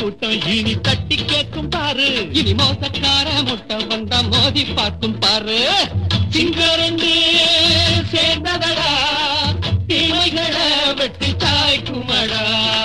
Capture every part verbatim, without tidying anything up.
கூட்டம் இனி தட்டி கேட்கும் பாரு. இனி மோசக்கார முட்டை வந்தா மோதி பார்க்கும் பாரு. சிங்கரண்டு சேர்ந்ததடா தீமைகளை வெட்டி சாய்க்குமடா.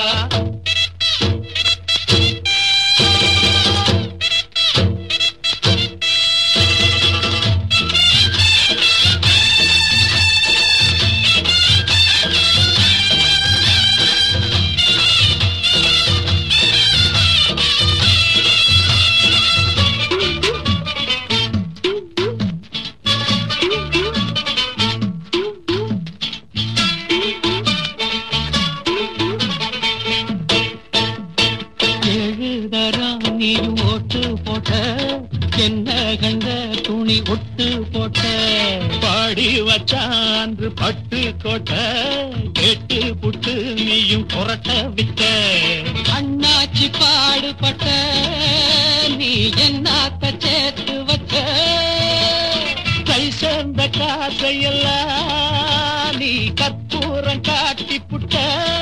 நீயும் ஓட்டு போட்ட என்ன கண்ட துணி ஒட்டு போட்ட பாடி வச்சான்று பட்டு கோட்ட கேட்டு புட்டு நீயும் புரட்ட விட்ட. அண்ணாச்சி பாடுபட்ட நீ என்னாத்த சேர்த்து வச்ச. கை சேர்ந்த காசையெல்லாம் நீ கற்பூரம் காட்டி புட்ட.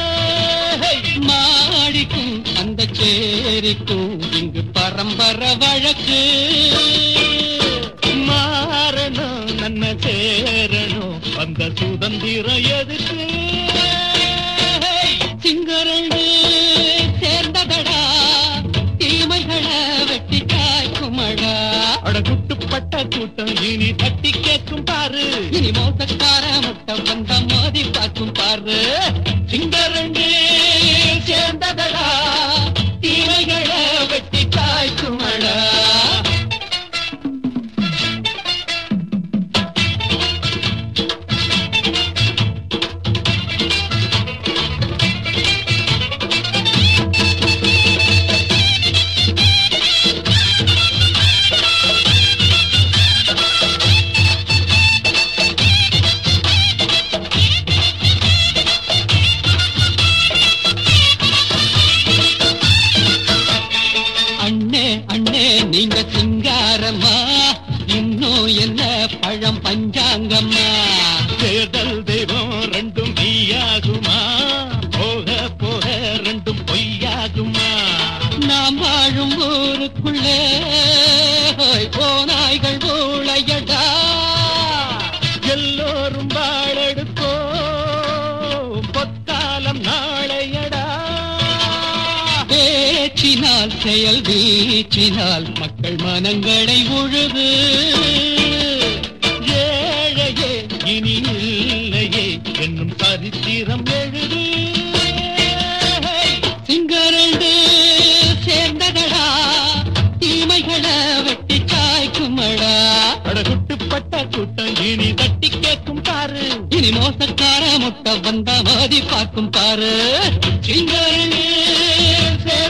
மாடிக்கும் அந்த சேரிக்கும் இங்கு பரம்பரை வழக்கு. மாறணும் நன்ன சேரணும் அந்த சுதந்திரம் எதுக்கு. சிங்கரண்டு சேர்ந்ததடா தீமைகளை வெட்டி காய்க்குமடா. அடகுட்டுப்பட்ட கூட்டம் இனி தட்டி கேட்கும் பாரு. இனி மோசக்கார முட்டை வந்த மோதி பார்க்கும் பாரு. சிங்கரண்டு சேர்ந்ததடா தீமைகளை வெட்டி காய்க்குமடா. அண்ணே நீங்க சிங்காரம்மா இன்னும் என்ன பழம் பஞ்சாங்கம்மா. தேர்தல் தெய்வம் ரெண்டும் மெய்யாகுமா போக போக ரெண்டும் பொய்யாகுமா. நாம் வாழும் ஊருக்குள்ளே போனாய்கள் ஊழையடா. எல்லோரும் வாழெடுப்போ பொற்காலம் நாளையடா. பேச்சினால் செயல் வீச்சினால் மக்கள் மனங்களை உழுது. ஏழையே இனி இல்லையே என்னும் சரித்திரம் எழுது. சிங்கரண்டு சேர்ந்ததடா தீமைகளை வெட்டி சாய்க்குமடா. அடகுட்டுப்பட்ட கூட்டம் இனி தட்டி கேட்கும் பாரு. இனி மோசக்கார முட்டை வந்தா மோதி பார்க்கும் பாரு. சிங்கரண்டு